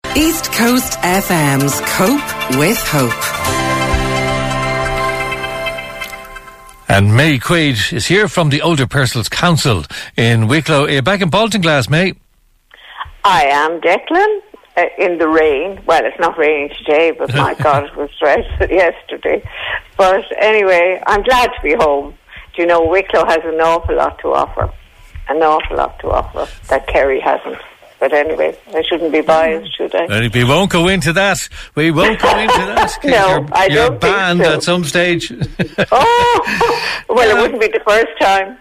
East Coast FM's Cope with Hope. And May Quaid is here from the Older Persons Council in Wicklow. Back in Baltinglass, May. I am, Declan, in the rain. Well, it's not raining today, but my God, it was dreadful yesterday. But anyway, I'm glad to be home. Do you know, Wicklow has an awful lot to offer. An awful lot to offer that Kerry hasn't. But anyway, I shouldn't be biased, should I? We won't go into that. We won't go into that. No, I don't You're banned think so. at some stage. Oh, well, it wouldn't be the first time.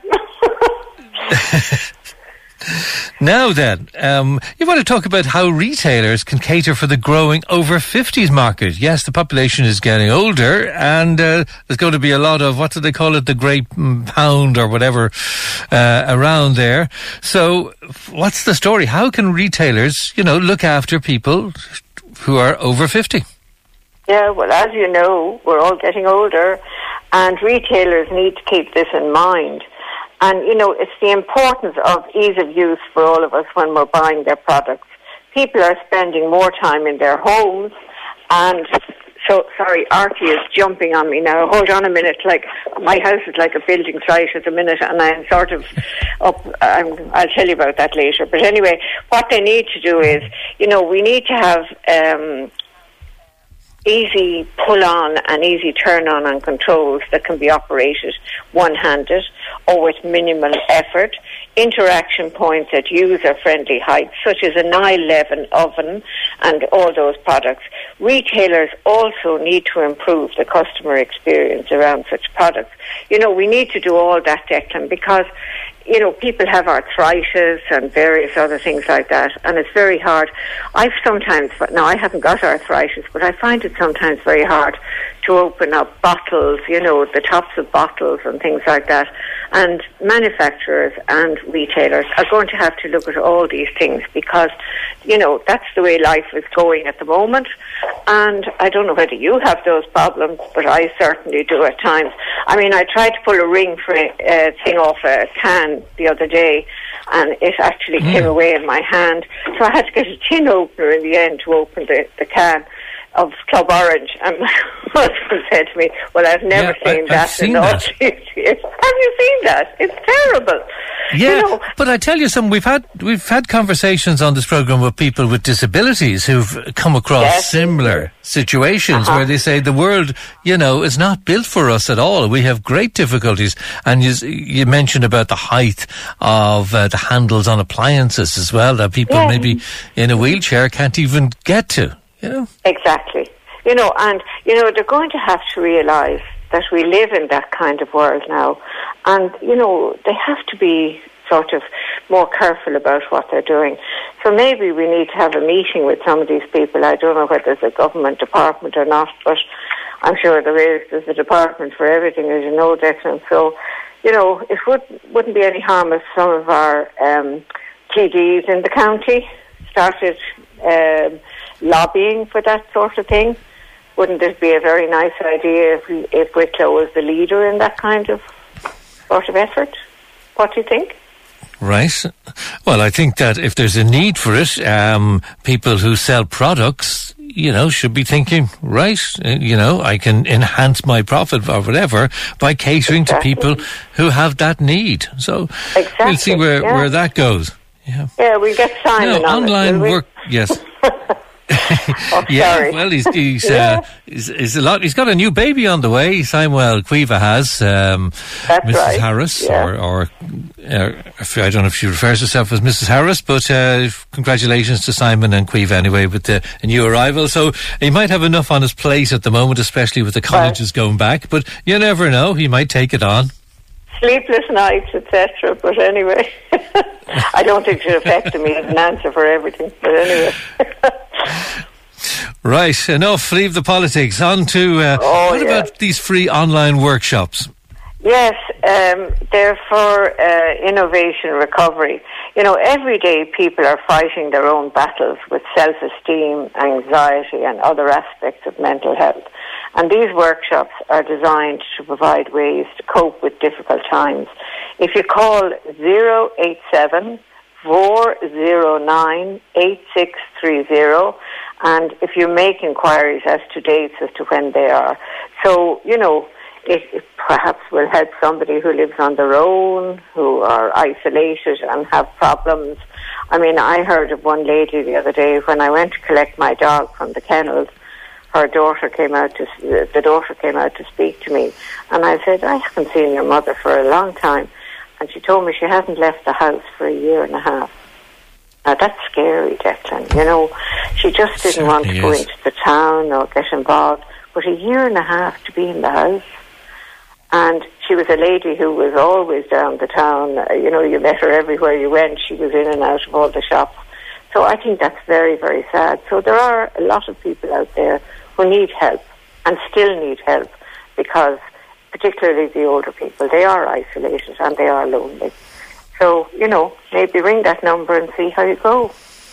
Now then, you want to talk about how retailers can cater for the growing over 50s market. Yes, the population is getting older, and there's going to be a lot of, what do they call it, the grey pound or whatever around there. So what's the story? How can retailers, look after people who are over 50? Yeah, well, as you know, we're all getting older, and retailers need to keep this in mind. And, it's the importance of ease of use for all of us when we're buying their products. People are spending more time in their homes, and so, sorry, Archie is jumping on me now. Hold on a minute. My house is like a building site at the minute, and I'm sort of up. I'll tell you about that later. But anyway, what they need to do is, we need to have easy pull-on and easy turn-on and controls that can be operated one-handed or with minimal effort, interaction points at user-friendly heights, such as an eye-level oven and all those products. Retailers also need to improve the customer experience around such products. We need to do all that, Declan, because people have arthritis and various other things like that, and it's very hard. I haven't got arthritis, but I find it sometimes very hard to open up bottles, the tops of bottles and things like that. And manufacturers and retailers are going to have to look at all these things because, that's the way life is going at the moment. And I don't know whether you have those problems, but I certainly do at times. I mean, I tried to pull a ring thing off a can the other day, and it actually came away in my hand. So I had to get a tin opener in the end to open the can of Club Orange, and my husband said to me, well, I've never seen that in all these years. Have you seen that? It's terrible. Yeah, but I tell you something, we've had conversations on this programme with people with disabilities who've come across similar situations where they say the world, is not built for us at all. We have great difficulties. And you mentioned about the height of the handles on appliances as well, that people maybe in a wheelchair can't even get to. Exactly. And, they're going to have to realise that we live in that kind of world now. And, they have to be sort of more careful about what they're doing. So maybe we need to have a meeting with some of these people. I don't know whether there's a government department or not, but I'm sure there is. There's a department for everything, as you know, Declan. So, it wouldn't be any harm if some of our TDs in the county started lobbying for that sort of thing. Wouldn't this be a very nice idea if Wicklow was the leader in that kind of sort of effort? What do you think? Right. Well, I think that if there's a need for it, people who sell products, should be thinking, right, I can enhance my profit or whatever by catering to people who have that need. So we'll see where that goes. Yeah, we'll get Simon on online it, will we? work, yes. Sorry. Well, he's a lot. He's got a new baby on the way. Samuel Cueva has Mrs. Right. Harris, or I don't know if she refers herself as Mrs. Harris, but congratulations to Simon and Cueva anyway with a new arrival. So he might have enough on his plate at the moment, especially with the colleges going back. But you never know; he might take it on. Sleepless nights, etc. But anyway, I don't think it should affect me as an answer for everything. But anyway. Right, enough. Leave the politics. On to what about these free online workshops? Yes, they're for innovation recovery. Every day people are fighting their own battles with self-esteem, anxiety and other aspects of mental health. And these workshops are designed to provide ways to cope with difficult times. If you call 087 409 8630 and if you make inquiries as to dates as to when they are. So, it perhaps will help somebody who lives on their own, who are isolated and have problems. I mean, I heard of one lady the other day when I went to collect my dog from the kennels. The daughter came out to speak to me, and I said, I haven't seen your mother for a long time, and she told me she hasn't left the house for a year and a half. Now that's scary, Declan. She just didn't want to go into the town or get involved, but a year and a half to be in the house. And she was a lady who was always down the town. You met her everywhere you went. She was in and out of all the shops. So I think that's very, very sad. So there are a lot of people out there who need help and still need help, because particularly the older people, they are isolated and they are lonely. So, maybe ring that number and see how you go.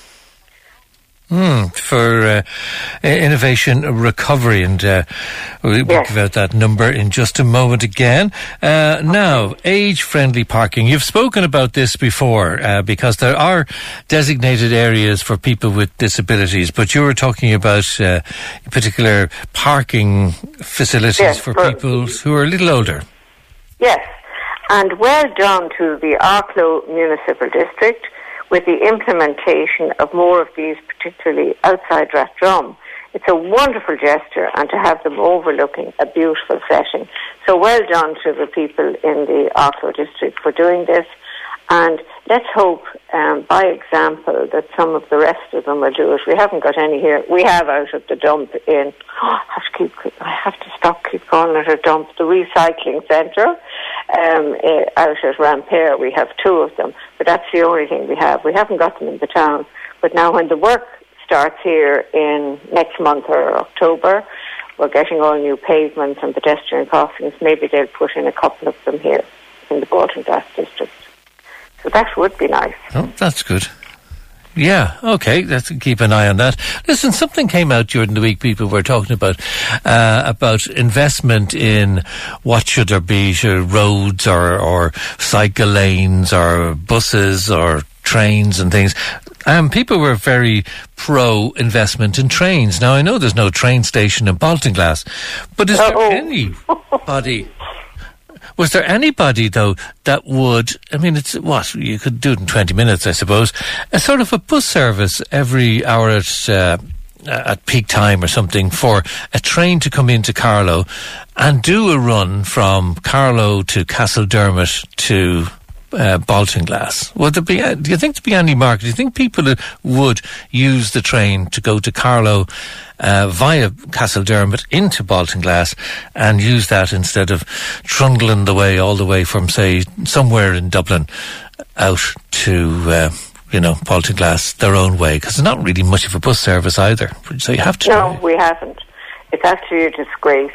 For Innovation Recovery, and we'll give out that number in just a moment again. Now, age-friendly parking. You've spoken about this before, because there are designated areas for people with disabilities, but you were talking about particular parking facilities for people who are a little older. Yes, and well done to the Arklow Municipal District with the implementation of more of these, particularly outside Rathdrum. It's a wonderful gesture, and to have them overlooking a beautiful setting. So well done to the people in the Arklow district for doing this. And let's hope, by example, that some of the rest of them will do it. We haven't got any here. We have out at the dump in, I have to stop keep calling it a dump, the recycling centre. Out at Rampere, we have 2 of them, but that's the only thing we have. We haven't got them in the town. But now when the work starts here in next month or October, we're getting all new pavements and pedestrian crossings. Maybe they'll put in a couple of them here in the Baltinglass district. So that would be nice. Oh, that's good. Yeah, okay, let's keep an eye on that. Listen, something came out during the week, people were talking about investment in what should there be, roads or cycle lanes or buses or trains and things. People were very pro-investment in trains. Now, I know there's no train station in Baltinglass, but is there anybody... Was there anybody, though, that would... I mean, it's what? You could do it in 20 minutes, I suppose. A sort of a bus service every hour at peak time or something for a train to come into Carlow and do a run from Carlow to Castledermot to Baltinglass. Would there be? Do you think there'd be any market? Do you think people would use the train to go to Carlow via Castledermot into Baltinglass and use that instead of trundling the way all the way from, say, somewhere in Dublin out to Baltinglass their own way? Because there's not really much of a bus service either. So you have to. No, we haven't. It's actually a disgrace.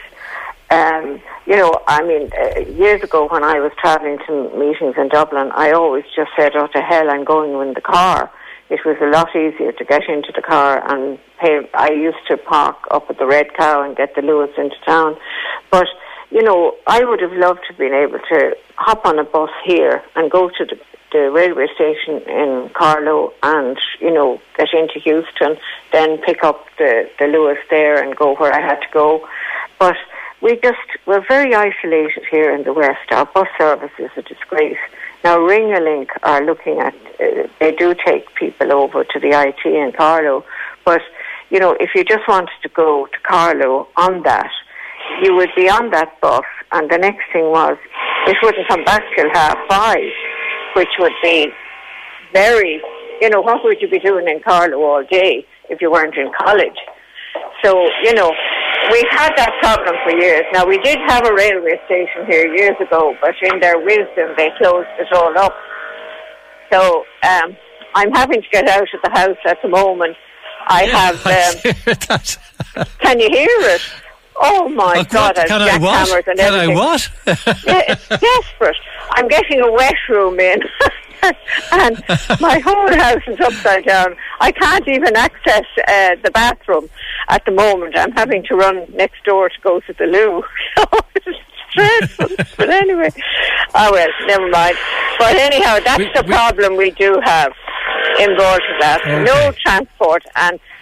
Years ago when I was travelling to meetings in Dublin, I always just said, oh, to hell, I'm going in the car. It was a lot easier to get into the car and pay. I used to park up at the Red Cow and get the Lewis into town. But, I would have loved to have been able to hop on a bus here and go to the railway station in Carlow and, get into Houston, then pick up the Lewis there and go where I had to go. But we're very isolated here in the West. Our bus service is a disgrace. Now, Ring-a-Link are looking at, they do take people over to the IT in Carlow, but, if you just wanted to go to Carlow on that, you would be on that bus, and the next thing was, it wouldn't come back till 5:30, which would be very, what would you be doing in Carlow all day if you weren't in college? So, we've had that problem for years. Now, we did have a railway station here years ago, but in their wisdom, they closed it all up. So, I'm having to get out of the house at the moment. I have... Can you hear it? Oh, my God, I've jackhammers and everything. Can I what? Yeah, it's desperate. I'm getting a wet room in. And my whole house is upside down. I can't even access the bathroom at the moment. I'm having to run next door to go to the loo. So it's dreadful. But anyway, never mind. But anyhow, that's the problem we do have in Baltinglass. Okay. No transport. And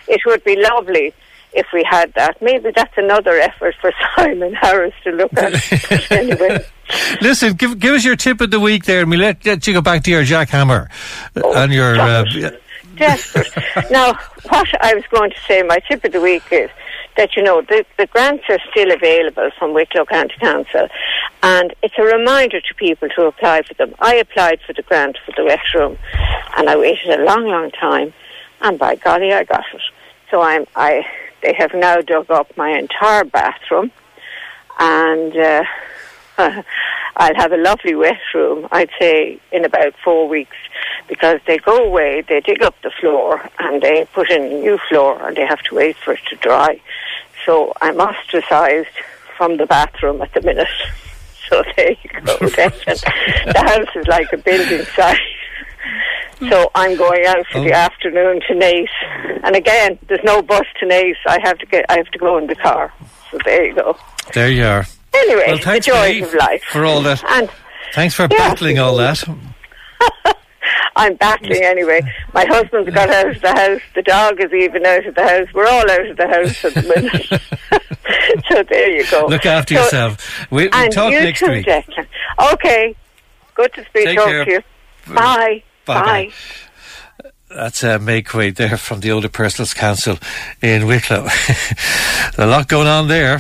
it would be lovely if we had that. Maybe that's another effort for Simon Harris to look at. But anyway. Listen, give us your tip of the week there, and we'll let you go back to your jackhammer and your... Desperate. Now, what I was going to say, my tip of the week is that, the grants are still available from Wicklow County Council, and it's a reminder to people to apply for them. I applied for the grant for the wet room, and I waited a long, long time, and by golly, I got it. So they have now dug up my entire bathroom, and I'll have a lovely wet room, I'd say, in about 4 weeks, because they go away, they dig up the floor, and they put in a new floor, and they have to wait for it to dry. So I'm ostracised from the bathroom at the minute. So there you go. The house is like a building site. So I'm going out for the afternoon to Naas, and again, there's no bus to Naas. I have to go in the car. So there you go. There you are. Anyway, well, thanks, the joys of life. For all that. And thanks for battling all that. I'm battling anyway. My husband's got out of the house. The dog is even out of the house. We're all out of the house at the minute. So there you go. Look after yourself. We'll talk next week. Declan. Okay. Good to talk to you. Bye. Bye. That's May Quaid there from the Older Personals Council in Wicklow. A lot going on there.